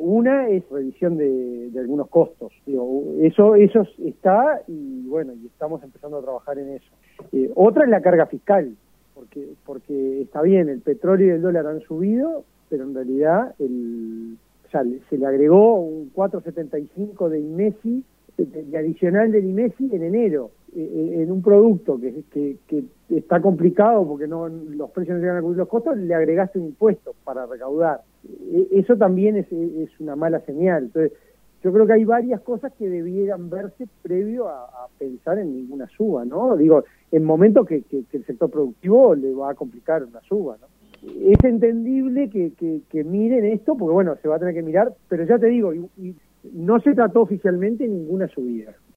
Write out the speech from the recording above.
una es revisión de algunos costos. Digo, eso está y bueno, y estamos empezando a trabajar en eso. Otra es la carga fiscal, porque está bien, el petróleo y el dólar han subido, pero en realidad se le agregó un 4,75 de IMESI, de adicional del IMESI en enero, en un producto que está complicado porque los precios no llegan a cubrir los costos, le agregaste un impuesto para recaudar. Eso también es una mala señal. Entonces, yo creo que hay varias cosas que debieran verse previo a pensar en ninguna suba, ¿no? Digo, en momentos que el sector productivo le va a complicar una suba, ¿no? Es entendible que miren esto, porque bueno, se va a tener que mirar, pero ya te digo, y no se trató oficialmente ninguna subida.